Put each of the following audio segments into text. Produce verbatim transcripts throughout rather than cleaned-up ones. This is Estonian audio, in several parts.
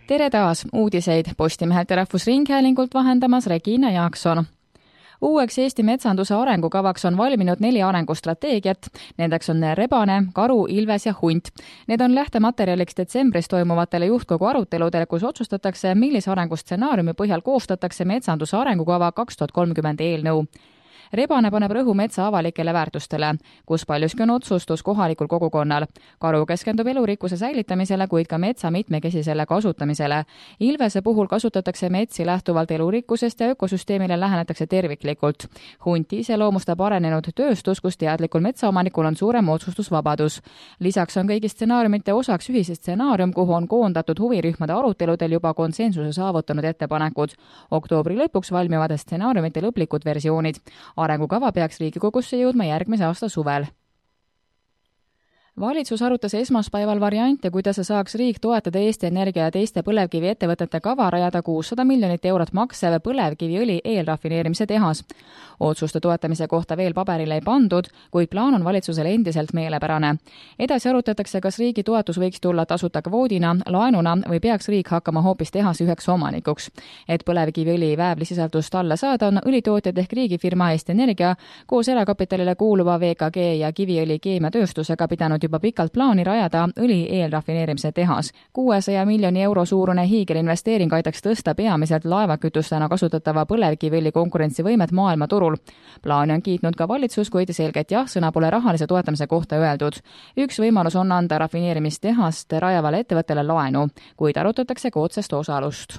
Tere taas, uudiseid Postimehelt ja Rahvusringhäälingult vahendamas Regina Jaakson. Uueks Eesti metsanduse arengukavaks on valminud neli arengustrateegiat. Nendeks on rebane, karu, ilves ja hunt. Need on lähtematerjaliks detsembris toimuvatele juhtkogu aruteludele, kus otsustatakse, millise arengustsenaariumi põhjal koostatakse metsanduse arengukava kaks tuhat kolmkümmend eelnõu. Rebane paneb rõhu metsa avalikele väärtustele, kus paljuski on otsustus kohalikul kogukonnal. Karu keskendub elurikkuse säilitamisele, kuid ka metsa mitmekesisele kasutamisele. Ilvese puhul kasutatakse metsi lähtuvalt elurikkusest ja ökosüsteemile lähenetakse terviklikult. Hunti iseloomustab arenenud tööstus, kus teadlikul metsaomanikul on suurem otsustusvabadus. Lisaks on kõigi stsenaariumite osaks ühise stsenaarium, kuhu on koondatud huvirühmade aruteludel juba konsensuse saavutanud ettepanekud. Oktoobri lõpuks valmivad stsenaariumite lõplikud versioonid. Arengukava peaks Riigikogusse jõudma järgmise aasta suvel. Valitsus arutas esmaspäeval variante, kuidas saaks riik toetada Eesti Energia ja teiste põlevkivi ettevõtete kava rajada kuussada miljonit eurot maksev põlevkiviõli eelrafineerimise tehas. Otsuste toetamise kohta veel paberile ei pandud, kuid plaan on valitsusele endiselt meelepärane. Edasi arutatakse, kas riigi toetus võiks tulla tasuta kvoodina, laenuna või peaks riik hakkama hoopis tehase üheks omanikuks. Et põlevkiviõli väävlisisaldust alla saada, on õlitootjad ehk riigifirma Eesti Energia koos erakapitalile kuuluva V K G ja kiviõli keemiatööstusega pidanud juba pikalt plaani rajada õli eelrafineerimise tehas. kuuesaja miljoni euro suurune hiigelinvesteering aitaks tõsta peamiselt laevakütustena kasutatava põlevkiviõli konkurentsivõimet maailmaturul. Plaani on kiitnud ka valitsus, kuid selget jah-sõna pole rahalise toetamise kohta öeldud. Üks võimalus on anda rafineerimistehast rajavale ettevõttele laenu, kuid arutatakse ka otsest osalust.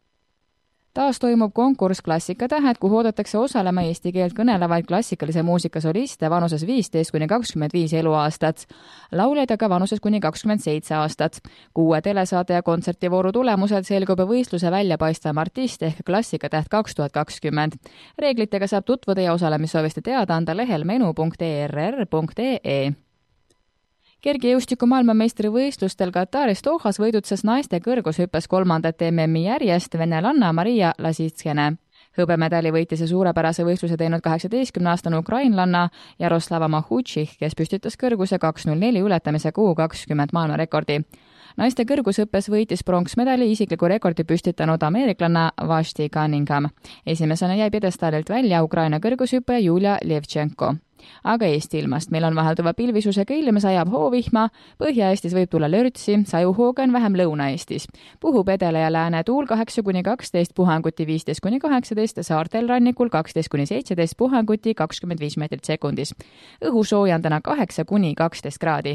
Taas toimub konkurss Klassikatähed, kuhu oodatakse osalema eesti keelt kõnelevaid klassikalise muusika soliste vanuses viisteist kuni kakskümmend viis eluaastat. Lauljaid aga vanuses kuni kakskümmend seitse aastat. Kuue telesaade ja kontsertivooru tulemused selgub võistluse väljapaistvam artist ehk Klassikatäht kaks tuhat kakskümmend. Reeglitega saab tutvuda ja osalemissooviste teada anda lehel menu punkt e r r punkt e e. Kergejõustiku maailmameistri võistlustel Kataris Dohas võidutses naiste kõrgushüppes kolmandat M M-i järjest venelanna Maria Lasitskene. Hõbemedali võitis ja suurepärase võistluse teinud kaheksateistkümne-aastane ukrainlanna Jaroslava Mahutših, kes püstitas kõrguse kaks null neli ületamise kuu kakskümmend maailmarekordi. Naiste kõrgushüppes võitis pronksmedali isikliku rekordi püstitanud ameeriklanna Vashti Cunningham. Esimesena jäi pjedestaalilt välja Ukraina kõrgushüppe Julia Levtšenko. Aga Eesti ilmast. Meil on vahelduva pilvisusega ilm, sajab hoovihma, Põhja-Eestis võib tulla lörtsi, sajuhooga on vähem Lõuna-Eestis. Puhub edele ja lääne tuul kaheksa kuni kaksteist, puhanguti viisteist kuni kaheksateist, saartel rannikul kaksteist kuni seitseteist, puhanguti kakskümmend viis meetrit sekundis. Õhu soojan täna kaheksa kuni kaksteist kraadi.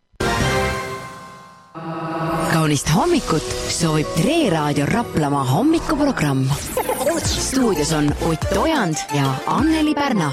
Kaunist hommikut soovib Tre Raadio Raplamaa hommikuprogramm. Stuudios on Ott Ojand ja Anneli Pärna.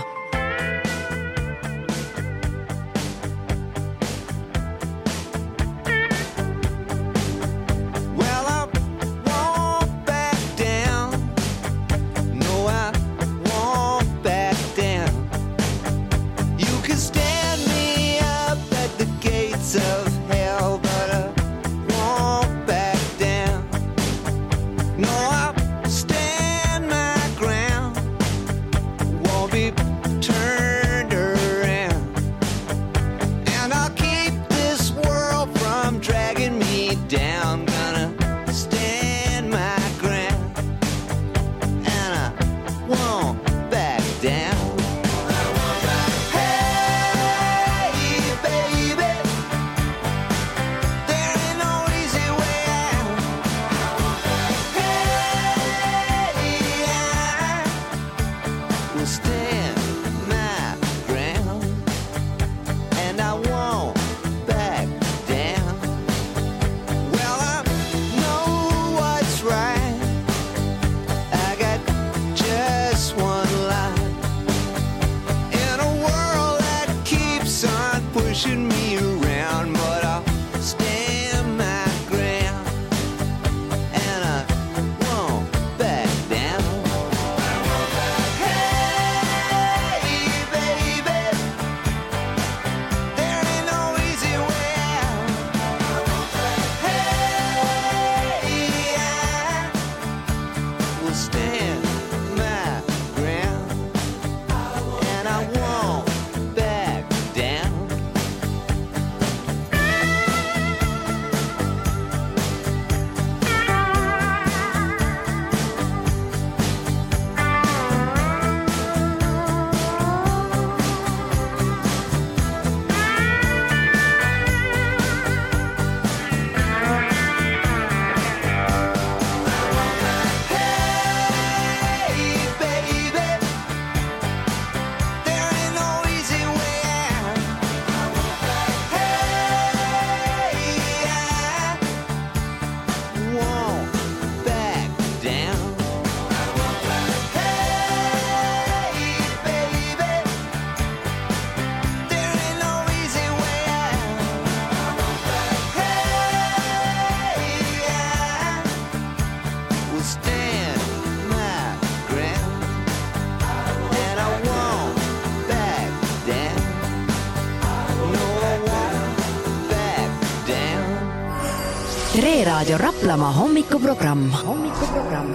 Tre Raadio Raplamaa hommikuprogramm. hommikuprogramm.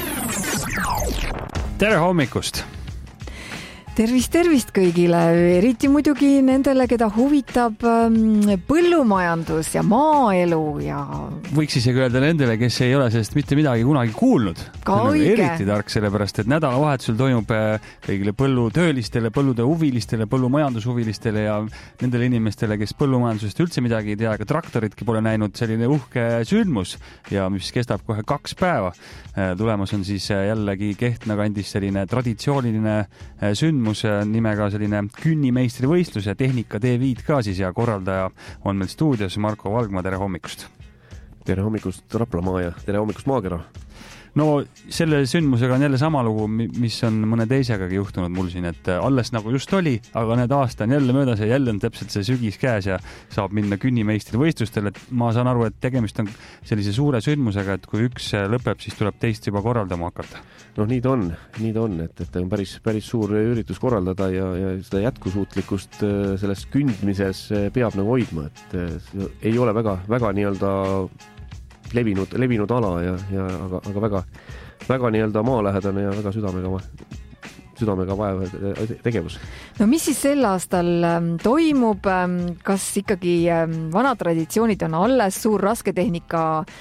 Tere hommikust! Tervist, tervist kõigile, eriti muidugi nendele, keda huvitab põllumajandus ja maaelu ja... Võiks isegi öelda nendele, kes ei ole sellest mitte midagi kunagi kuulnud. Eriti tark, sellepärast, et nädalavahetusel toimub kõigile põllutöölistele, põllude huvilistele, põllumajandushuvilistele ja nendele inimestele, kes põllumajandusest üldse midagi ei tea, aga traktoritki pole näinud, selline uhke sündmus ja mis kestab kohe kaks päeva. Tulemus on siis jällegi Kehtna kandis selline traditsiooniline sündmus nimega selline künnimeistri võistlus ja tehnika D viis ka siis ja korraldaja on meil stuudios Marko Valgma, tere hommikust! Tere hommikust Raplamaa ja tere hommikust Maakera! No selle sündmusega on jälle sama lugu, mis on mõne teisegagi juhtunud mul siin, et alles nagu just oli, aga need aasta on jälle möödas ja jälle on täpselt see sügis käes ja saab minna künnimeistri võistlustele. Ma saan aru, et tegemist on sellise suure sündmusega, et kui üks lõpeb, siis tuleb teist juba korraldama hakata. No nii ta on, nii ta on, et, et on päris, päris suur üritus korraldada ja, ja seda jätkusuutlikkust selles kündmises peab nagu hoidma, et ei ole väga, väga nii-öelda levinud, levinud ala ja, ja aga, aga väga, väga nii-öelda maalähedane ja väga südamega, südamega vaev tegevus. No mis siis sel aastal toimub? Kas ikkagi vanad traditsioonid on alles, suur rasketehnika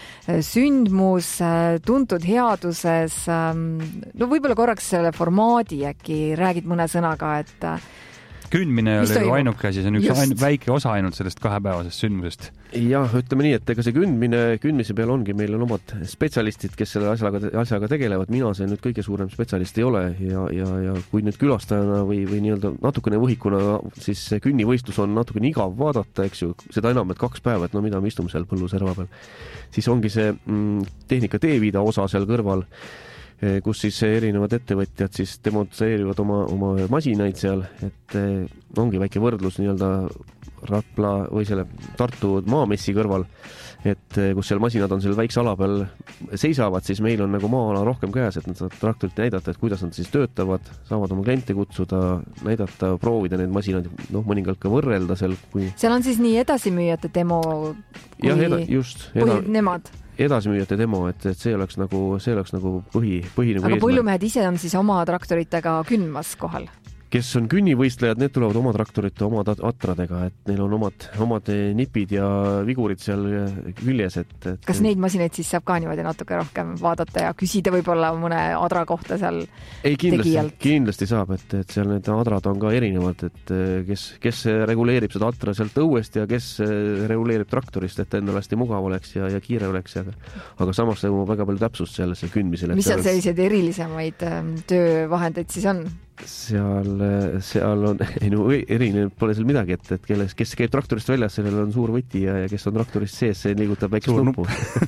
sündmus, tuntud headuses? No võib-olla korraks selle formaadi äkki räägid mõne sõnaga, et kündmine oli ainuke asi, see on üks ainu, väike osa ainult sellest kahepäevasest sündmusest. Jah, ütleme nii, et ega see kündmine, kündmise peal ongi, meil on omad spetsialistid, kes selle asjaga, asjaga tegelevad. Mina see nüüd kõige suurem spetsialist ei ole ja, ja, ja kui nüüd külastajana või, või nii-öelda natukene võhikuna, siis see künnivõistlus on natukene igav vaadata, eks ju, seda enam, et kaks päeva, et no mida me istume seal põlluserva peal. Siis ongi see mm, tehnika D-viida osa seal kõrval, kus siis erinevad ettevõtjad siis demonstreerivad oma, oma masinaid seal, et ongi väike võrdlus nii-öelda Rapla või selle Tartu maamessi kõrval, et kus seal masinad on seal väikse ala peal seisavad, siis meil on nagu maa-ala rohkem käes, et nad saavad traktorit näidata, et kuidas nad siis töötavad, saavad oma kliente kutsuda, näidata, proovida need masinad, noh, mõningalt ka võrrelda seal. Kui... Seal on siis nii edasimüüjate demo kui ja, eda, just, eda... nemad? Edasimüüjate demo, et, et see oleks nagu, see oleks nagu põhi, põhi nagu aga põllumehed ise on siis oma traktoritega kündmas kohal? Kes on künnivõistlejad, need tulevad oma traktorite, oma atradega, et neil on omad, omad nipid ja vigurid seal küljes. Et, et... Kas neid masinaid siis saab ka niimoodi natuke rohkem vaadata ja küsida võib-olla mõne adra kohta seal ei, kindlasti, tegijalt? Kindlasti saab, et, et seal need adrad on ka erinevad, et kes, kes reguleerib seda atra sealt õuest ja kes reguleerib traktorist, et endal hästi mugav oleks ja, ja kiire oleks. Aga, aga samas on väga palju täpsust sellesse kündmisele. Mis seal selliseid erilisemaid töövahendeid siis on? Seal, seal on, ei no erinev pole seal midagi, et, et kelles, kes käib traktorist väljas, sellel on suur võti ja, ja kes on traktorist sees, see liigutab väikest nuppu.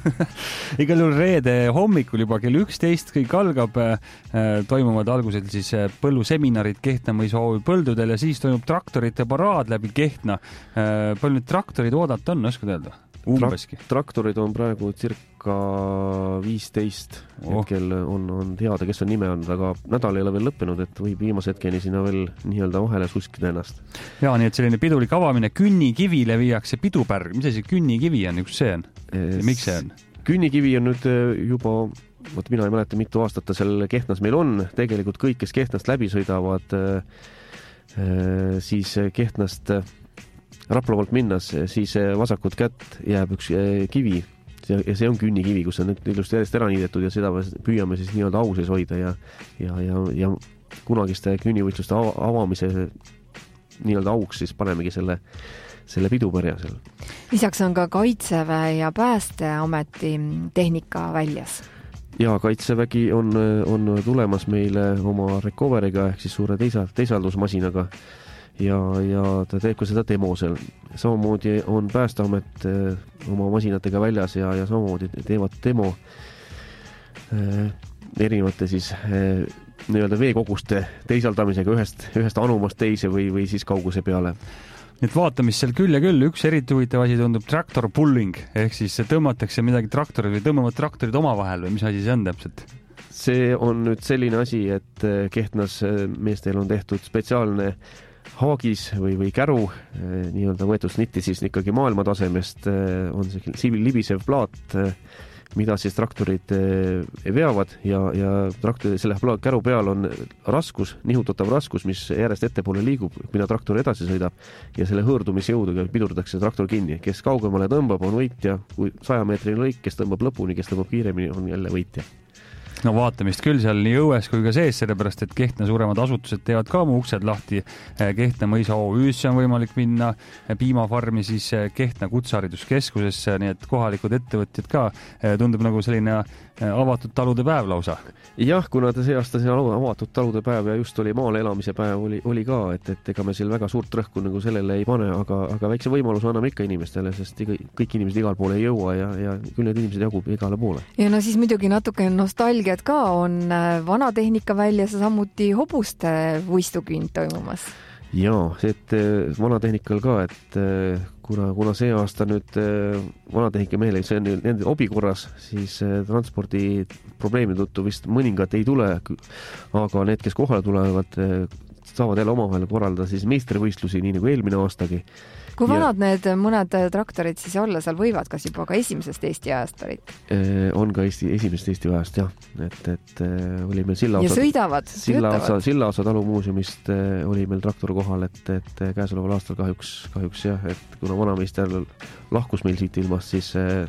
Igal juhul reede hommikul juba kell üksteist kõik algab, toimuvad algusel siis põlluseminarid Kehtna mõisa O Ö põldudel ja siis toimub traktorite paraad läbi Kehtna. Palju nüüd traktorid oodata on, oskad öelda? Umbeski. Traktorid on praegu circa viisteist oh. Hetkel on, on teada, kes on nime on, aga nädal ei ole veel lõppenud, et võib viimase hetkeni sinna veel nii-öelda vahele suskida ennast. Ja nii, et selline pidulik avamine, künnikivile viiakse pidupärg. Mis see künnikivi on, üks see on? Ja miks see on? Künnikivi on nüüd juba, võt mina ei mäleta, mitu aastat ta seal Kehtnas meil on. Tegelikult kõik, kes Kehtnast läbi sõidavad, siis Kehtnast Rapla poolt minnas, siis vasakut kätt jääb üks kivi ja see on künnikivi, kus on nüüd ilusti järjest ära niidetud ja seda püüame siis nii-öelda au sees hoida ja, ja, ja, ja kunagiste künnivõistluste avamise nii-öelda auks siis panemegi selle, selle pidupärja seal. Lisaks on ka Kaitseväe ja Päästeameti tehnika väljas. Ja Kaitsevägi on, on tulemas meile oma Recoveriga ehk siis suure teisa, teisaldusmasinaga. Ja, ja ta teeb ka seda demo seal. Samamoodi on Päästeamet oma masinatega väljas ja, ja samamoodi teevad demo erinevate siis nii-öelda veekoguste teisaldamisega ühest, ühest anumast teise või, või siis kauguse peale. Nüüd vaatamist seal küll ja küll, üks eriti huvitav asi tundub traktor pulling, ehk siis tõmmatakse midagi traktorid või tõmbavad traktorid omavahel või mis asi see on täpselt? See on nüüd selline asi, et Kehtnas meestel on tehtud spetsiaalne haagis või, või käru nii-öelda võetud snitti siis ikkagi maailma tasemest, on see libisev plaat, mida siis traktorid veavad ja, ja traktori, selle käru peal on raskus, nihutatav raskus, mis järjest ettepoole liigub, mida traktor edasi sõidab ja selle hõõrdumisjõuduga pidurdatakse traktor kinni. Kes kaugemale tõmbab, on võitja, kui saja meetrini lõik, kes tõmbab lõpuni, kes tõmbab kiiremini, on jälle võitja. No vaatamist küll seal nii õues kui ka sees, sellepärast et Kehtna suuremad asutused teevad ka oma uksed lahti. Kehtna mõisa O Ü-sse on võimalik minna, piimafarmi siis Kehtna kutsehariduskeskusesse, nii et kohalikud ettevõtjad ka tundub nagu selline avatud talude päev lausa. Jah, kuna ta see aasta see avatud talude päev ja just oli maale elamise päev oli, oli ka, et, et ega me seal väga suurt rõhku nagu sellele ei pane, aga, aga väikse võimaluse anname ikka inimestele, sest iga, kõik inimesed igal poole ei jõua ja, ja küll need inimesed jagub igale poole. Ja no siis muidugi natuke nostalgiat ka on vana tehnika väljas ja samuti hobuste võistukünd toimumas. Jaa, see, et vana tehnikal ka, et kuna, kuna see aasta nüüd vana tehnika meele, see on nende obi korras, siis transpordi probleemi tõttu vist mõningad ei tule, aga need, kes kohale tulevad, saavad jälle omavahel korraldada siis meistrivõistlusi, nii nagu eelmine aastagi. Kui vanad ja, need mõned traktorid siis olla seal võivad, kas juba ka esimesest Eesti ajast pärit? On ka Eesti, esimesest Eesti ajast, jah. Et, et oli meil Sillaosa... Ja sõidavad, töötavad? Sillaosa talumuuseumist oli meil traktor kohal, et, et käesoleval aastal kahjuks, kahjuks jah, et kuna vanameister lahkus meil siit ilmast, siis,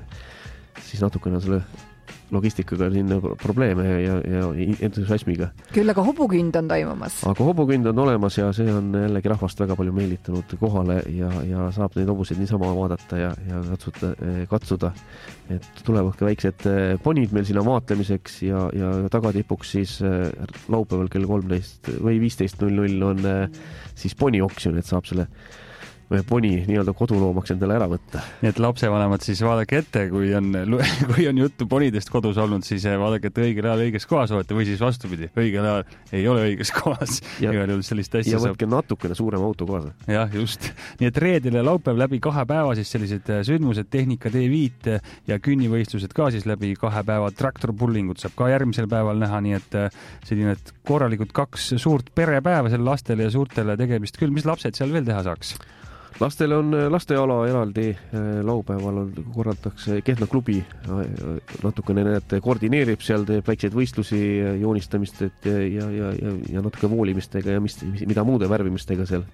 siis natukene selle logistikaga siin probleeme ja, ja entusiasmiga. Küll aga hobukünd on toimumas. Aga hobukünd on olemas ja see on jällegi rahvast väga palju meelitanud kohale ja, ja saab neid hobuseid niisama vaadata ja, ja katsuda, katsuda. Et tulevad ka väiksed ponid meil sinna vaatlemiseks ja, ja tagatipuks siis laupäeval kell kolmteist või viisteist null null on siis ponioksjon, et saab selle poni nii-öelda koduloomaks endale ära võtta. Nii et lapsevanemad siis vaadake ette, kui on, kui on juttu ponidest kodus olnud, siis vaadake, et õigel ajal õiges kohas olete või siis vastupidi, õigel ajal ei ole õiges kohas. Ja, ja võtke saab... natukene suurem auto kaasa. Jah, just. Nii et reedel ja laupäev läbi kahe päeva siis sellised sündmused, tehnika D viis ja künnivõistlused ka siis läbi kahe päeva. Traktorpullingud saab ka järgmisel päeval näha, nii et selline et korralikult kaks suurt perepäeva selle lastele ja suurtele tegemist küll. Mis lapsed seal veel teha saaks? Lastele on lasteala eraldi, laupäeval on, korraldatakse Kehtna klubi, natukene need koordineerib seal, teeb väikseid võistlusi, joonistamist et ja, ja, ja, ja natuke voolimistega ja mis, mida muude värvimistega seal.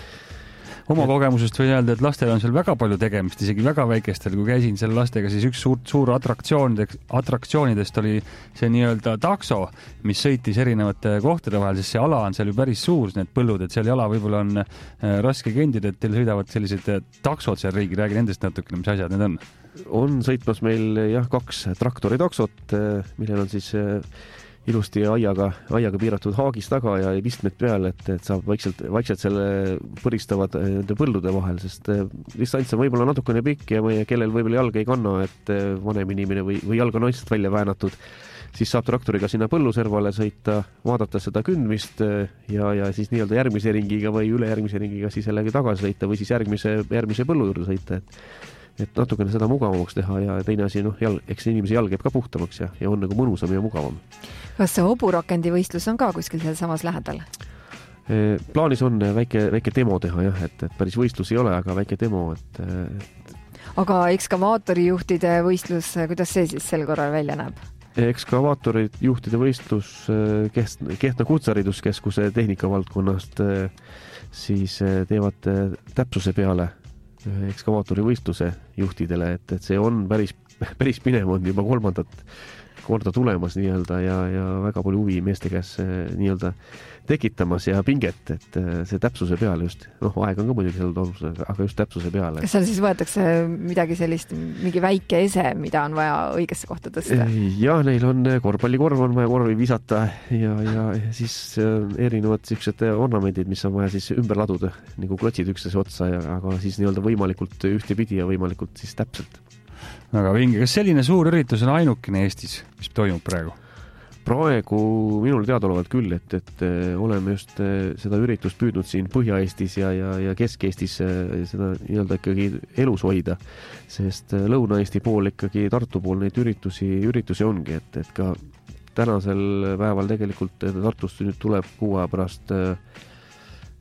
Oma kogemusest võin öelda, et lastel on seal väga palju tegemist, isegi väga väikestel. Kui käisin selle lastega, siis üks suur, suur atraktsioonidest oli see nii-öelda takso, mis sõitis erinevate kohtade vahel, sest see ala on seal ju päris suur, need põllud, et seal jala võib-olla on raske kendida, et teil sõidavad sellised taksod seal riigi. Räägi nendest natukene, mis asjad need on? On sõitmas meil jah, kaks traktoritaksot, millel on siis ilusti aiaga, aiaga piiratud haagis taga ja pistmed peal, et, et saab vaikselt, vaikselt selle põristavad põllude vahel, sest distants on võib-olla natukene pikk ja meie, kellel võib-olla jalga ei kanna, et vanem inimene või, või jalga naisest välja väänatud, siis saab traktoriga sinna põlluservale sõita, vaadata seda kündmist ja, ja siis nii-öelda järgmise ringiga või ülejärgmise ringiga siis jällegi tagasi sõita või siis järgmise, järgmise põllu juurde sõita, et et natukene seda mugavamaks teha ja teine asi, noh, jalg, eks inimese jalg jääb ka puhtamaks ja, ja on nagu mõnusam ja mugavam. Kas see hoburakendi võistlus on ka kuskil seal samas lähedal? E, plaanis on väike, väike demo teha jah, et, et päris võistlus ei ole, aga väike demo, et, et... Aga ekskavaatorijuhtide võistlus, kuidas see siis sel korral välja näeb? Ekskavaatorijuhtide võistlus Kehtna kutsehariduskeskuse tehnikavaldkonnast siis teevad täpsuse peale ekskavaatori võistluse juhtidele, et, et see on päris, päris pinev on juba kolmandat korda tulemas nii-öelda ja, ja väga palju huvi meeste käes nii-öelda tekitamas ja pinget, et see täpsuse peale just, noh, aeg on ka muidugi seal toimus, aga just täpsuse peale. Kas seal siis võetakse midagi sellist, mingi väike ese, mida on vaja õigesse kohta tõsta? Jah, neil on korvpallikorv, on vaja korvi visata ja, ja siis erinevad siuksed ornamendid, mis on vaja siis ümber laduda, nagu klotsid üksteise otsa, ja, aga siis nii-öelda võimalikult ühtepidi ja võimalikult siis täpselt. Väga vinge. Kas selline suur üritus on ainukene Eestis, mis toimub praegu? Praegu minul teadaolevalt küll, et, et oleme just seda üritust püüdnud siin Põhja-Eestis ja, ja, ja Kesk-Eestis seda nii-öelda ikkagi elus hoida, sest Lõuna-Eesti pool ikkagi Tartu pool neid üritusi, üritusi ongi, et, et ka tänasel päeval tegelikult Tartust nüüd tuleb kuu aja pärast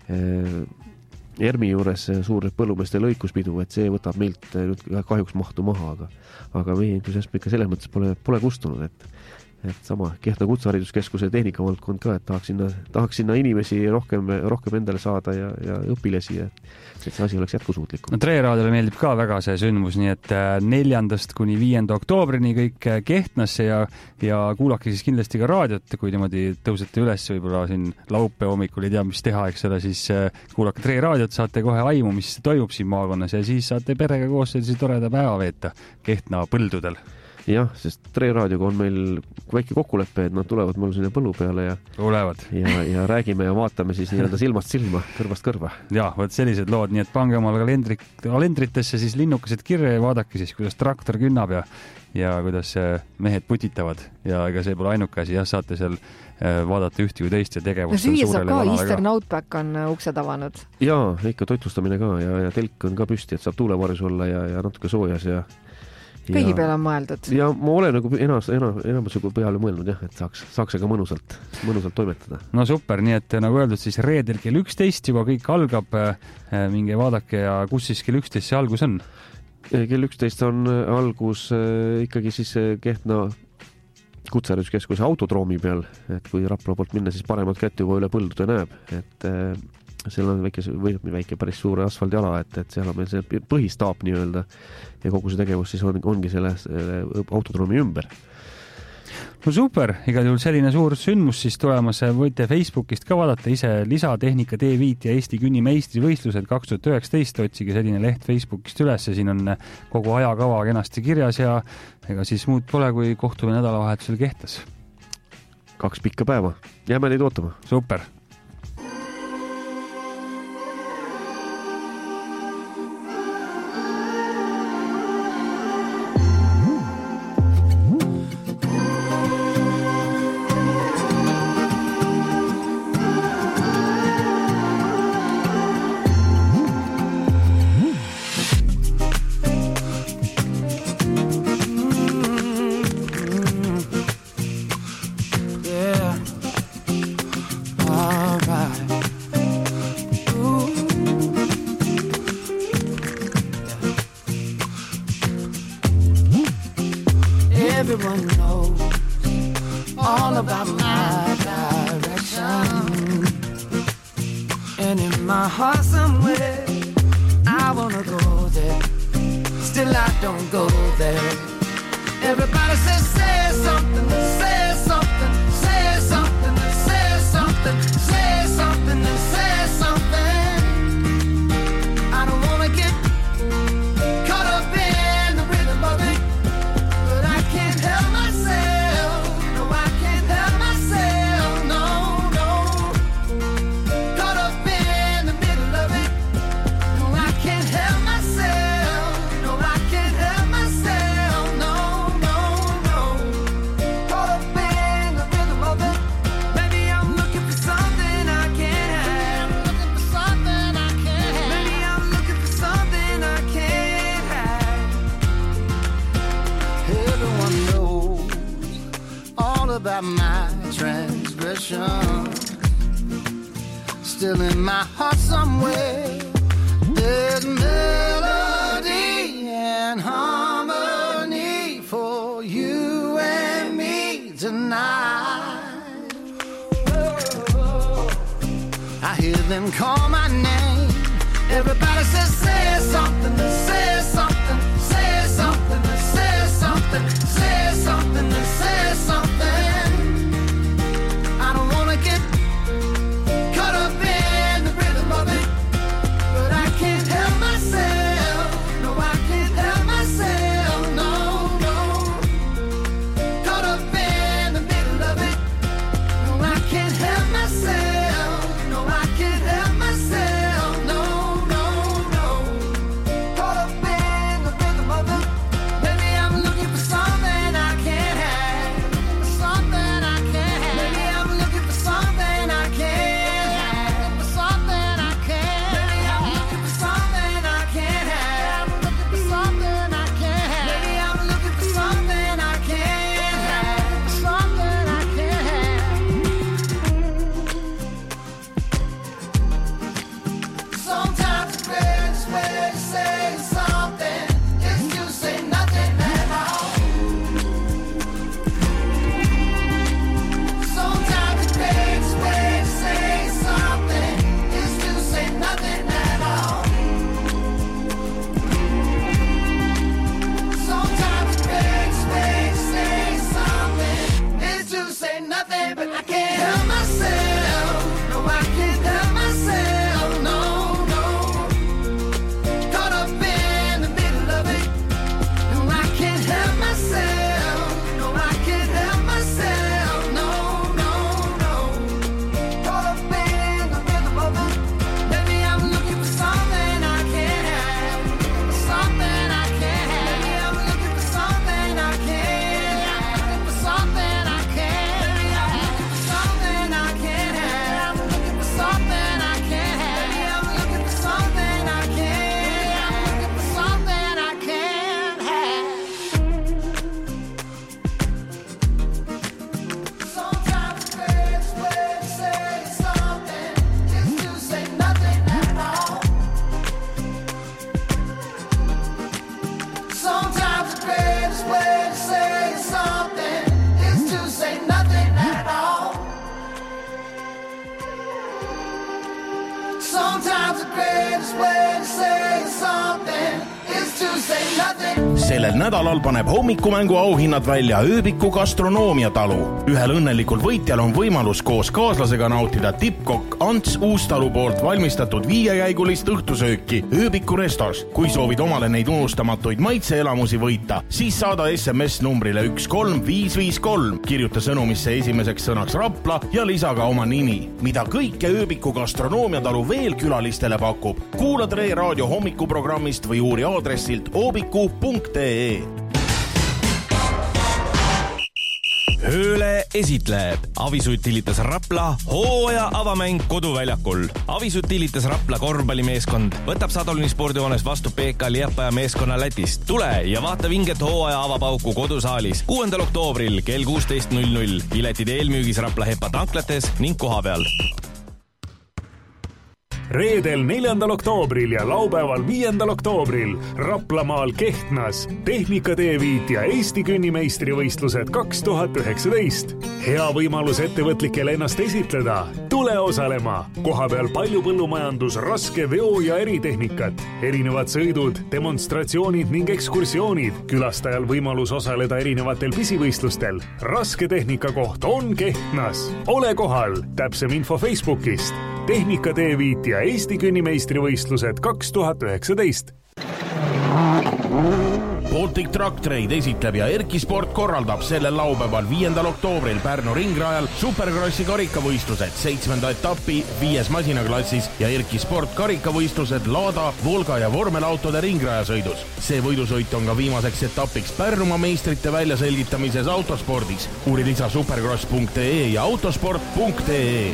Ermi juures suur põllumeeste lõikuspidu, et see võtab meilt nüüd kahjuks mahtu maha, aga, aga meie entusiasm ikka selles mõttes pole, pole kustunud, et et sama Kehtna Kutsehariduskeskuse tehnikavaldkond ka, et tahaks sinna, tahaks sinna inimesi rohkem, rohkem endale saada ja, ja õpilasi, ja et see asi oleks jätkusuutlikum. No Tre Raadiole meeldib ka väga see sündmus, nii et neljandast kuni viienda oktoobrini kõik Kehtnasse ja, ja kuulake siis kindlasti ka raadiot, kui niimoodi tõusete üles võib-olla siin laupäeva hommikul ei tea, mis teha, eks ole, siis kuulake Tre Raadiot, saate kohe aimu, mis toimub siin maakonnas ja siis saate perega koos sellise toreda päeva veeta Kehtna põldudel. Jah, sest Tre Raadioga on meil väike kokkulepe, et nad tulevad mul sinna põllu peale ja, ja, ja räägime ja vaatame siis nii-öelda silmast silma, kõrvast kõrva. Ja, võt sellised lood, nii et pange omal kalendrit, kalendritesse siis linnukesed kirja ja vaadake siis, kuidas traktor künnab ja, ja kuidas mehed putitavad ja ega see pole ainuke asi, jah, saate seal vaadata ühti või teist ja tegevust no, on suurele vanale ka. Eastern Outback on uksed avanud. Jaa, ikka toitlustamine ka ja, ja telk on ka püsti, et saab tuulevarjus olla ja, ja natuke soojas ja kõigi peale on mõeldud. Ja ma olen nagu enas, enas, enamusega peale mõelnud jah, et saaks, saaks aga mõnusalt, mõnusalt toimetada. No super, nii et nagu öeldud, siis reedel kell üksteist juba kõik algab, minge vaadake ja kus siis kell üksteist see algus on? Kell üksteist on algus ikkagi siis Kehtna Kutsehariduskeskuse autodroomi peal, et kui Rapla poolt minna, siis paremat kätt juba üle põldude näeb, et seal on väike, või väike päris suure asfaldiala, et, et seal on meil see põhistaap nii-öelda ja kogu see tegevus siis on, ongi selle, selle autodroomi ümber. No super, igal juhul selline suur sündmus siis tulemas, võite Facebookist ka vaadata ise lisatehnika D viis ja Eesti künni meistrivõistlused kaks tuhat üheksateist, otsige selline leht Facebookist üles, siin on kogu ajakava kenasti kirjas ja ega siis muud pole, kui kohtume nädalavahetusel Kehtas. Kaks pikka päeva, jääme neid ootama. Super. Still in my heart somewhere there's melody and harmony for you and me tonight. I hear them call my name. Everybody says say something, say something, say something, say something, say something, say something. I don't wanna get caught up in the rhythm of it, but I can't help myself. No, I can't help myself. No, no. Caught up in the middle of it. No, I can't help myself. No, I can't help myself. Sometimes the greatest way to say something is to say nothing. Sellel nädalal paneb hommikumängu auhinnad välja Ööbiku gastronoomiatalu. Ühel õnnelikul võitjal on võimalus koos kaaslasega nautida tippkokk Ants Uustalu poolt valmistatud viiekäigulist õhtusööki Ööbiku restos. Kui soovid omale neid unustamatuid maitseelamusi võita, siis saada S M S numbrile üks kolm viis viis kolm. Kirjuta sõnumisse esimeseks sõnaks Rapla ja lisa ka oma nimi. Mida kõike Ööbiku gastronoomiatalu veel külalistele pakub, kuula Tre Raadio hommikuprogrammist või uuri aadressilt oobiku punkt ee. Hööle esitleb Avisutilitas Rapla hooaja avamäng koduväljakul. Avisutilitas Rapla korvpallimeeskond võtab Sadolini spordihoones vastu P K Liepaja meeskonna Lätist. Tule ja vaata vinget hooaja avapauku kodusaalis kuuendal oktoobril kell kuusteist null null. Piletid eelmüügis Rapla Hepa tanklates ning kohapeal. Reedel neljandal oktoobril ja laupäeval viiendal oktoobril Raplamaal Kehtnas Tehnika T viit ja Eesti künnimeistrivõistlused kaks tuhat üheksateist. Hea võimalus ettevõtlikele ennast esitleda. Tule osalema. Kohapeal palju põllumajandus, raske veo- ja eritehnikat. Erinevad sõidud, demonstratsioonid ning ekskursioonid. Külastajal võimalus osaleda erinevatel pisivõistlustel. Raske tehnika koht on Kehtnas. Ole kohal. Täpsem info Facebookist. Tehnika T viit ja Eesti künnimeistrivõistlused kaks tuhat üheksateist. Baltic Truck Trade esitleb ja Erki Sport korraldab sellel laupäeval viiendal oktoobril Pärnu ringrajal Superkrossi karikavõistlused seitsmenda etappi viies masinaklassis ja Erki Sport karikavõistlused Lada, Volga ja vormelautode ringrajasõidus. See võidusõit on ka viimaseks etapiks Pärnumaa meistrite väljaselgitamises autospordis. Uuri lisa supercross punkt ee ja autosport punkt ee.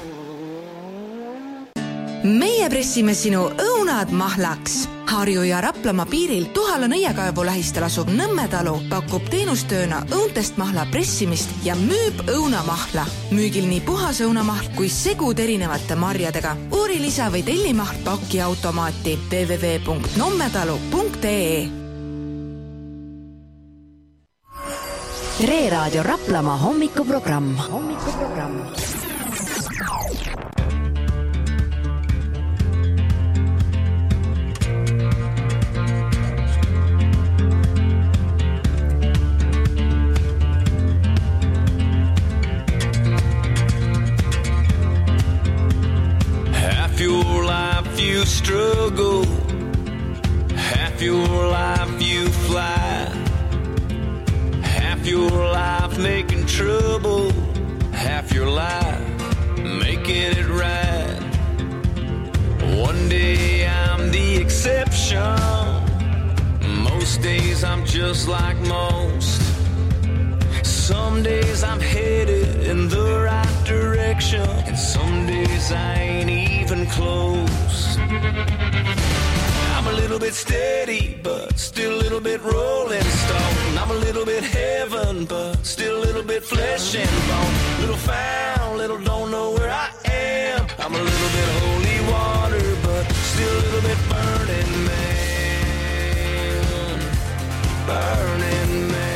Meie pressime sinu õunad mahlaks. Harju ja Raplamaa piiril Tuhala nõiakaevu lähistel asub Nõmmetalu pakub teenustööna õuntest mahla pressimist ja müüb õunamahla. Müügil nii puhas õunamahl kui segud erinevate marjadega. Uuri lisa või tellimahl paki automaati w w w punkt nommetalu punkt ee. Tre Raadio Raplamaa hommikuprogramm. Hommikuprogramm. Half your life you struggle, half your life you fly, half your life making trouble, half your life making it right. One day I'm the exception, most days I'm just like most. Some days I'm headed in the right direction, and some days I ain't even close. I'm a little bit steady, but still a little bit rolling stone. I'm a little bit heaven, but still a little bit flesh and bone. Little found, little don't know where I am. I'm a little bit holy water, but still a little bit burning man. Burning man.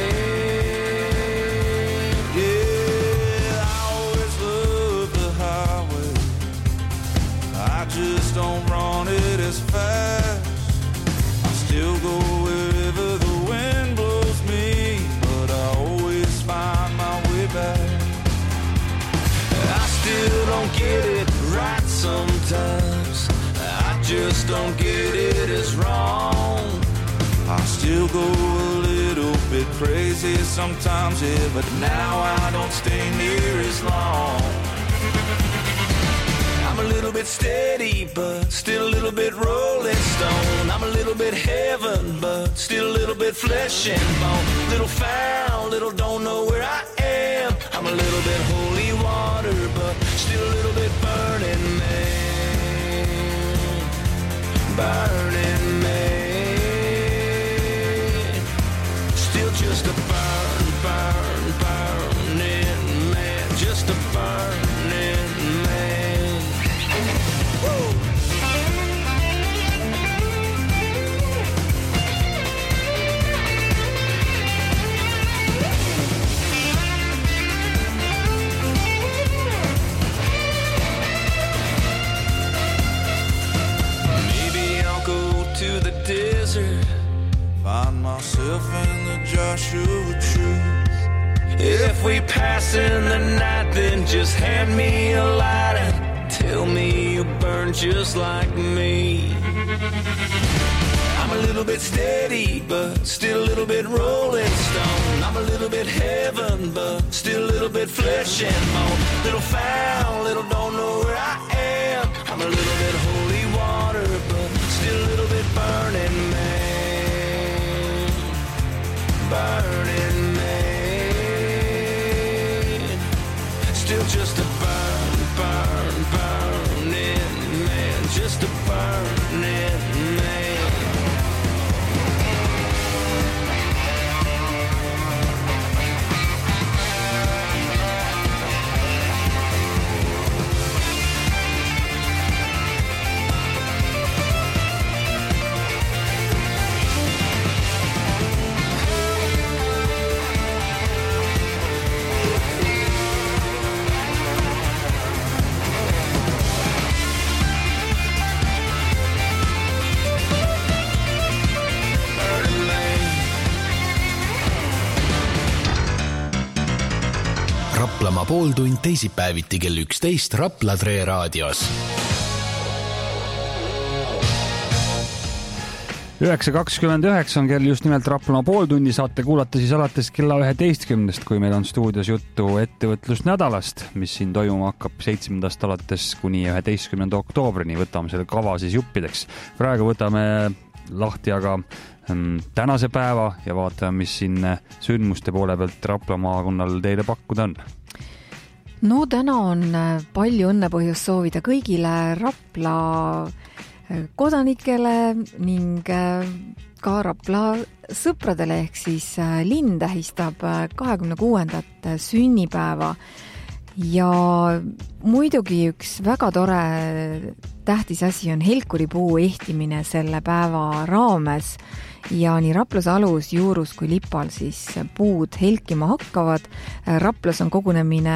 Just don't run it as fast. I still go wherever the wind blows me, but I always find my way back. I still don't get it right sometimes. I just don't get it as wrong. I still go a little bit crazy sometimes, yeah, but now I don't stay near as long. I'm a little bit steady, but still a little bit rolling stone. I'm a little bit heaven, but still a little bit flesh and bone. Little found, little don't know where I am. I'm a little bit holy water, but still a little bit burning man. Burning man. Still just a burn, burn, burning man. Just a burning man. desert. Find myself in the Joshua trees. If we pass in the night, then just hand me a lighter. Tell me you burn just like me. I'm a little bit steady, but still a little bit rolling stone. I'm a little bit heaven, but still a little bit flesh and bone. Little foul, little don't know where I am. I'm a little bit holy water, but still a little bit burning man. Burning man. Still just a burn, burn, burning man. Just a burning man. Raplamaa pooltund teisipäeviti kell üksteist Rapla Tre raadios. üheksa kakskümmend üheksa on kell just nimelt Raplamaa pooltundi, saate kuulata siis alates kella üheteistkümnest, kui meil on stuudios juttu ettevõtlusnädalast, mis siin toimuma hakkab seitsmendast alates kuni üheteistkümnenda oktoobrini. Võtame selle kava siis juppideks. Praegu võtame lahti aga tänase päeva ja vaatame, mis siin sündmuste poole pealt Rapla maakonnal teile pakkuda on. No täna on palju õnnepõhjust soovida kõigile Rapla kodanikele ning ka Rapla sõpradele, ehk siis linn tähistab kahekümne kuuendat sünnipäeva ja muidugi üks väga tore tähtis asi on helkuripuu ehtimine selle päeva raames ja nii Raplas alus, Juurus kui Lipal siis puud helkima hakkavad. Raplas on kogunemine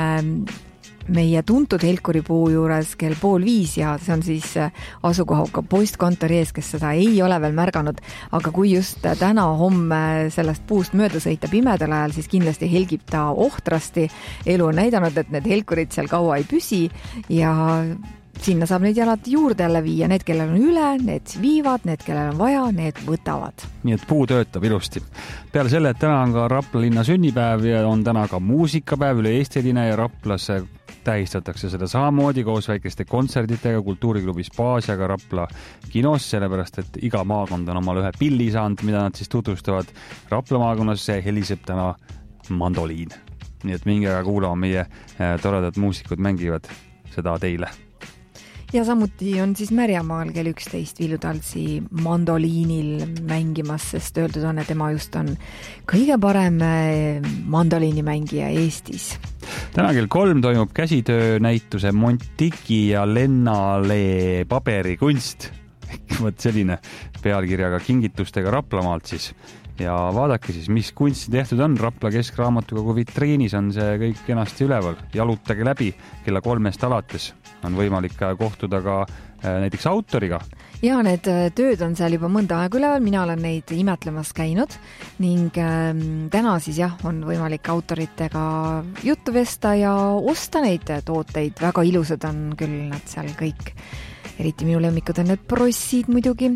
meie tuntud helkuripuu juures kell pool viis ja see on siis asukohauka postkontori ees, kes seda ei ole veel märganud, aga kui just täna homme sellest puust mööda sõita pimedal ajal, siis kindlasti helgib ta ohtrasti. Elu on näidanud, et need helkurid seal kaua ei püsi ja sinna saab neid jalad juurde jälle viia. Need, kellel on üle, need viivad, need, kellel on vaja, need võtavad. Nii et puu töötab ilusti. Peale selle, et täna on ka Rapla linna sünnipäev ja on täna ka muusikapäev üle Eestiline ja Raplas tähistatakse seda samamoodi koos väikeste kontserditega kultuuriklubis Baasiaga Rapla kinos, sellepärast et iga maakond on omal ühe pilli saanud, mida nad siis tutvustavad. Rapla maakonnas heliseb täna mandoliin. Nii et minge aga kuulama, meie toredad muusikud mängivad seda teile. Ja samuti on siis Märjamaal kell üksteist Villu Taltsi mandoliinil mängimas, sest öeldud on, et tema just on kõige parem mandoliinimängija Eestis. Täna kell kolm toimub käsitöö näituse Montiki ja Lennale paberikunst. Võt selline pealkirjaga kingitustega Raplamaalt siis. Ja vaadake siis, mis kunsti tehtud on. Rapla keskraamatukogu vitriinis on see kõik kenasti üleval. Jalutage läbi kella kolmest alates. On võimalik kohtuda ka näiteks autoriga. Ja need tööd on seal juba mõnda aega üleval. Mina olen neid imetlemas käinud ning täna siis jah, on võimalik autoritega juttu vesta ja osta neid tooteid. Väga ilusad on küll nad seal kõik. Eriti minu lemmikud on need prossid muidugi.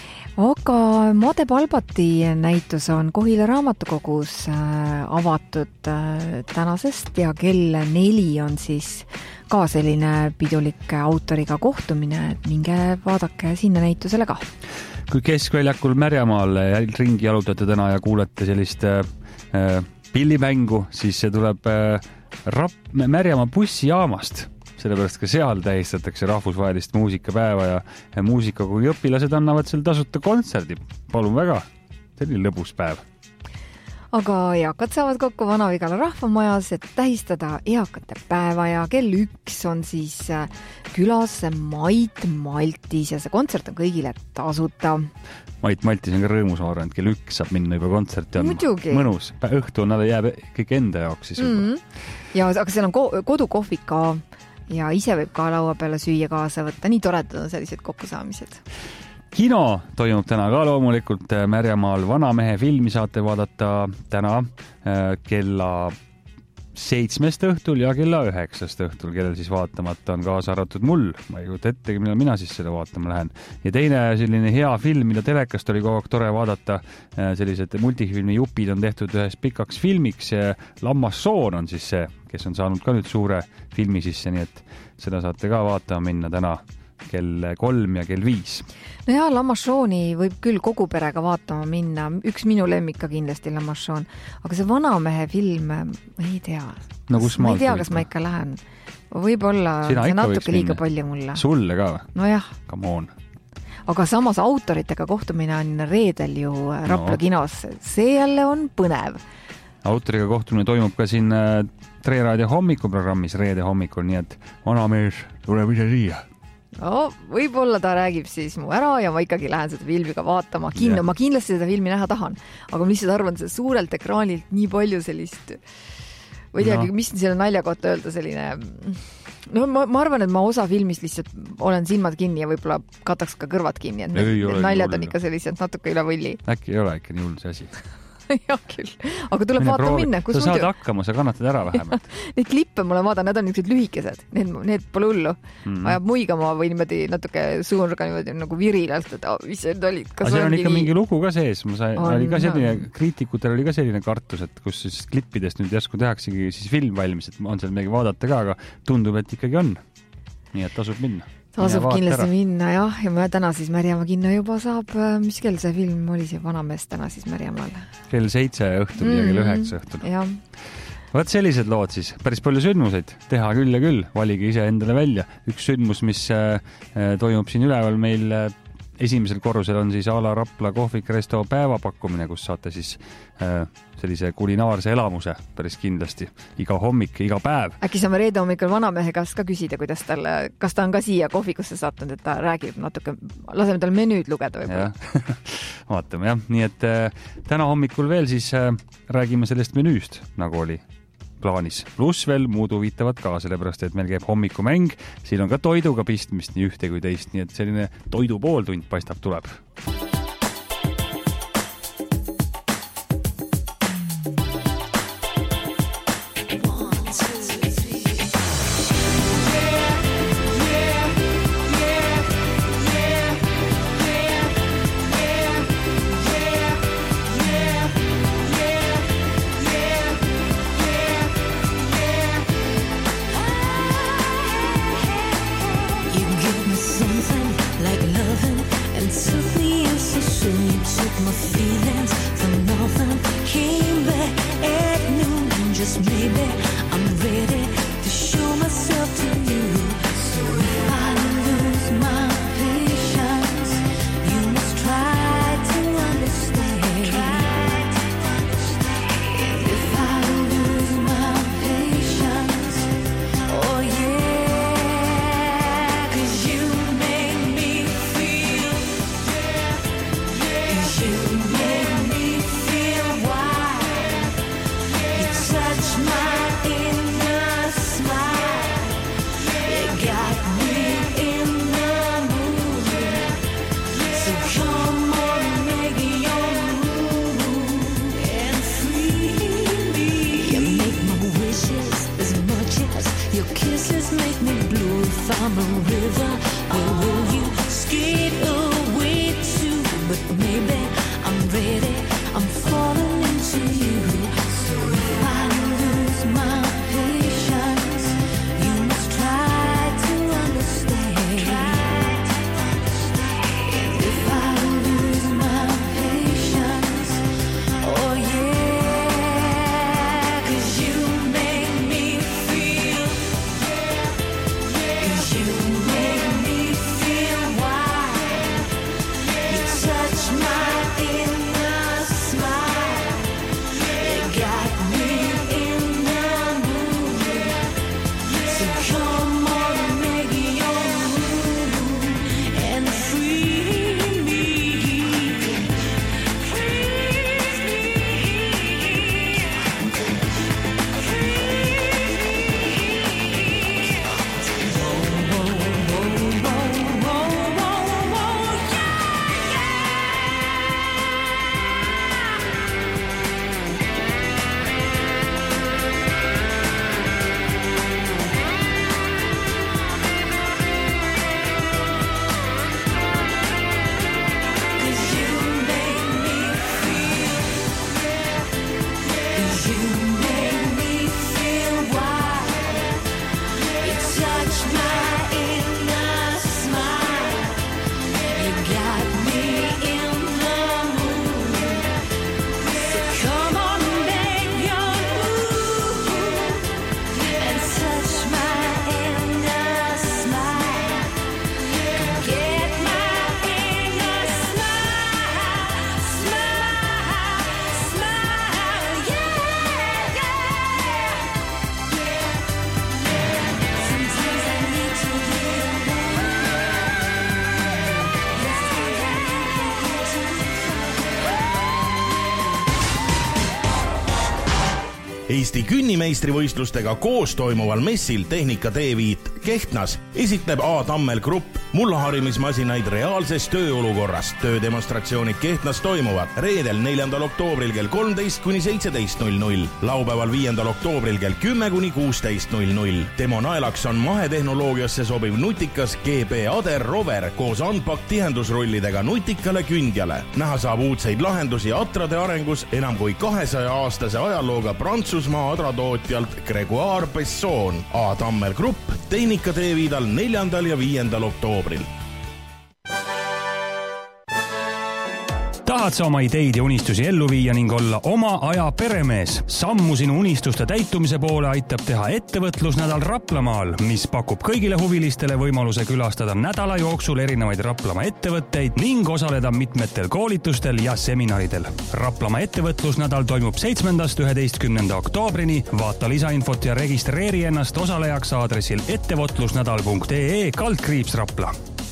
Aga Made Palbati näitus on Kohila raamatukogus avatud tänasest ja kell neli on siis ka selline pidulik autoriga kohtumine, et minge vaadake sinna näitusele ka. Kui Keskväljakul Märjamaal ringi jalutate täna ja kuulete sellist äh, pillimängu, siis see tuleb äh, Rap- Märjamaa bussijaamast. Sellepärast ka seal tähistatakse rahvusvahelist muusikapäeva ja, ja muusika kui õpilased annavad seal tasuta kontserdi. Palun väga, selline lõbus päev. Aga eakad saavad kokku Vana-Vigala rahvamajas, et tähistada eakate päeva ja kell üks on siis külas Mait Maltis ja see kontsert on kõigile tasuta. Mait Maltis on ka rõõmus arvanud, kell üks saab minna juba kontserti on Muidugi. Mõnus. Õhtu on jääb kõik enda jaoks siis juba. Mm-hmm. Ja, aga seal on ko- kodukohvik ka ja ise võib ka laua peale süüa kaasa võtta. Nii toredad on sellised kokkusaamised. kino toimub täna ka loomulikult Märjamaal. Vanamehe filmi saate vaadata täna kella seitsmest õhtul ja kella üheksast õhtul, kellel siis vaatamata on kaasa arvatud mul. Ma ei kujuta ette, millal mina siis selle vaatama lähen. Ja teine selline hea film, mida telekast oli kogu aeg tore vaadata, sellised multifilmi jupid on tehtud ühes pikaks filmiks. Lammassoon on siis see, kes on saanud ka nüüd suure filmi sisse, nii et seda saate ka vaatama minna täna kell kolm ja kell viis. No jaa, Lammassooni võib küll kogu perega vaatama minna. Üks minu lemmik ka kindlasti Lammassoon. Aga see vanamehe film, ma ei tea. No kus ma ei tea, kas ma ikka lähen. Võib-olla see natuke liiga palju mulle. Sulle ka või? No jah. Come on. Aga samas autoritega kohtumine on reedel ju Rapla no. kinos. See jälle on põnev. Autoriga kohtumine toimub ka siin Tre Raadio hommikuprogrammis reede hommikul, nii et vanamees tuleb ise siia. No, võib-olla ta räägib siis mu ära ja ma ikkagi lähen seda filmi ka vaatama. Kinno, ma kindlasti seda filmi näha tahan. Aga ma lihtsalt arvan, see suurelt ekraanilt nii palju sellist, või teagi, no. mis selle nalja kohta öelda selline... No ma, ma arvan, et ma osa filmist lihtsalt olen silmad kinni ja võib-olla kataks ka kõrvad kinni. Et need, need naljad on ikka sellised natuke üle võlli. Äkki ei ole ikka nii hull see asi. jah küll, aga tuleb Mine vaatama minna. Kus sa saad muidu? Hakkama, sa kannatad ära vähemalt. Neid klippe mulle vaatan, need on niisugused lühikesed, need, need pole hullu. Mm. Ajab muigama või niimoodi natuke suunurga niimoodi nagu virilalt, et oh, mis need olid. Aga seal on ikka nii... mingi lugu ka sees. Ma sai, on, oli ka selline, kriitikutel oli ka selline kartus, et kus siis klippidest nüüd järsku tehaksegi siis film valmis, et on seal midagi vaadata ka, aga tundub, et ikkagi on. Nii et tasub minna. Tasub kindlasti ära. Minna, jah. Ja täna siis Märjamaa kinno juba saab, mis kell see film oli, see vanamees täna siis Märjamaal? Kell seitse õhtul mm-hmm. ja kell üheksa õhtul. Jah. Võt sellised lood siis. Päris palju sündmuseid. Teha küll ja küll. Valige ise endale välja. Üks sündmus, mis äh, toimub siin üleval meil äh, esimesel korrusel on siis Ala Rapla kohvik resto päevapakkumine, kus saate siis äh, sellise kulinaarse elamuse päris kindlasti iga hommik, iga päev. Äkki saame reede hommikul vanamehe käest ka küsida, kuidas talle, kas ta on ka siia kohvikusse sattunud, et ta räägib natuke, laseme tal menüüd lugeda võib-olla. Vaatame jah, nii et äh, täna hommikul veel siis äh, räägime sellest menüüst, nagu oli plaanis. Plus veel muud huvitavad ka, sellepärast, et meil käib hommikumäng. Siin on ka toiduga pistmist nii ühte kui teist, nii et selline toidu pooltund paistab tuleb. You Eesti künnimeistrivõistlustega koos toimuval messil Tehnika T viis Kehtnas esitleb A. Tammel Grupp mullaharimismasinaid reaalses tööolukorras. Töödemonstratsioonid Kehtnas toimuvad reedel neljandal oktoobril kell kolmteist kuni seitseteist null null, laupäeval viiendal oktoobril kell kümme kuni kuusteist null null. Demo naelaks on mahetehnoloogiasse sobiv nutikas G B Ader Rover koos Unpack tihendusrullidega nutikale kündjale. Näha saab uudseid lahendusi atrade arengus enam kui kahesaja aastase ajalooga Prantsusmaa adratootjalt Gregoire Besson. A. Tammel Grupp Tehnika T viidal neljandal ja viiendal oktoobril. Tahad sa oma ideid ja unistusi ellu viia ning olla oma aja peremees? Sammu sinu unistuste täitumise poole aitab teha ettevõtlusnädal Raplamaal, mis pakub kõigile huvilistele võimaluse külastada nädala jooksul erinevaid Raplamaa ettevõtteid ning osaleda mitmetel koolitustel ja seminaridel. Raplamaa ettevõtlusnädal toimub seitsmendast üheteistkümnenda oktoobrini. Vaata lisainfot ja registreeri ennast osalejaks aadressil ettevõtlusnädal punkt ee kaldkriips Rapla.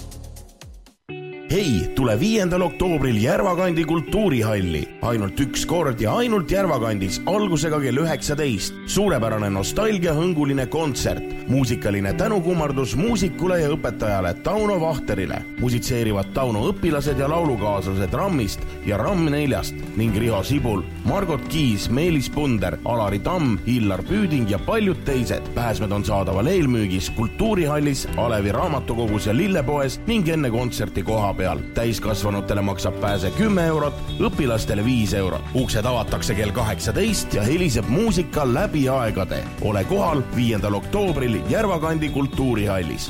Hei, tule viiendal oktoobril Järvakandi kultuurihalli. Ainult üks kord ja ainult Järvakandis algusega kell üheksateist. Suurepärane nostalgiahõnguline kontsert. Muusikaline tänukummardus muusikule ja õpetajale Tauno Vahterile. Musitseerivad Tauno õpilased ja laulukaaslased Rammist ja Ramm neljast ning Riho Sibul, Margot Kiis, Meelis Punder, Alari Tamm, Hillar Püüding ja paljud teised. Pääsmed on saadaval eelmüügis kultuurihallis, Alevi raamatukogus ja Lillepoes ning enne kontserti koha peal. Täiskasvanutele maksab pääse kümme eurot, õpilastele viis eurot. Uksed avatakse kell kaheksateist ja heliseb muusika läbi aegade. Ole kohal viiendal oktoobril Järvakandi kultuurihallis.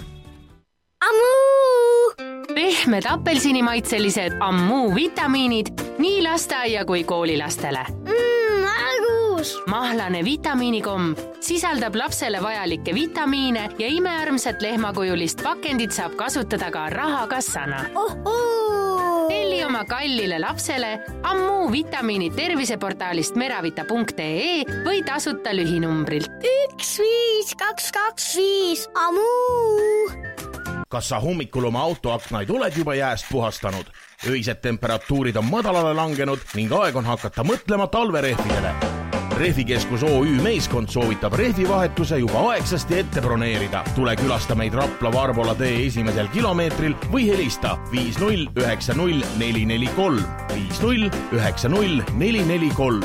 Ammuu! Pehmed apelsinimaitselised Ammuu vitamiinid nii lasteaia kui koolilastele. Mmm, argus! Mahlane vitamiinikomb sisaldab lapsele vajalikke vitamiine ja imearmsat lehmakujulist pakendit saab kasutada ka rahakassana. Ohoo! Telli oma kallile lapsele Ammuu vitamiinid terviseportaalist meravita punkt ee või tasuta lühinumbrilt. üks viis kaks kaks viis Ammuu! Kas sa hommikul oma autoaknaid oled juba jääst puhastanud? Öised temperatuurid on madalale langenud ning aeg on hakata mõtlema talverehvidele. Rehvikeskus O Ü meeskond soovitab rehvivahetuse juba aegsasti ette broneerida. Tule külasta meid Rapla Varbola tee esimesel kilomeetril või helista viis null üheksa null neli neli kolm, viis null üheksa null neli neli kolm.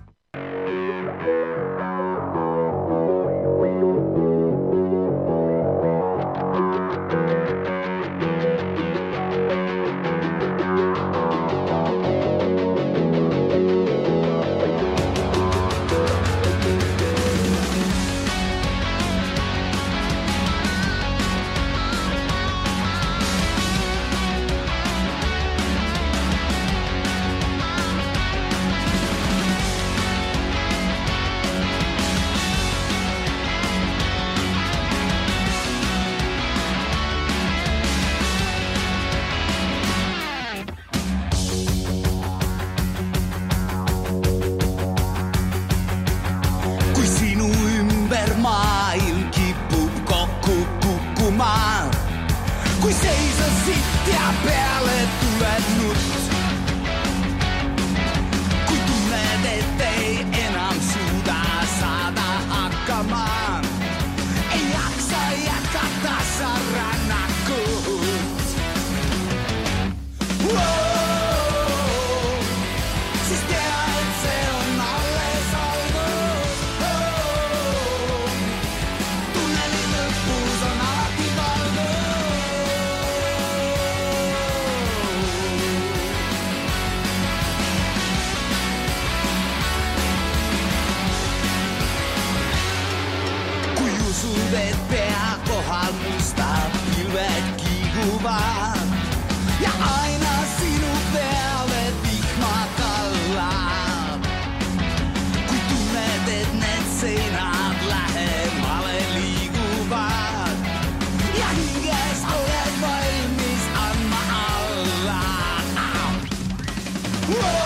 Ja aina sinut veavet vihma kallab. Kui tunnet, et need seinad lähemale liiguvad ja hinges oled valmis andma alla. Wow!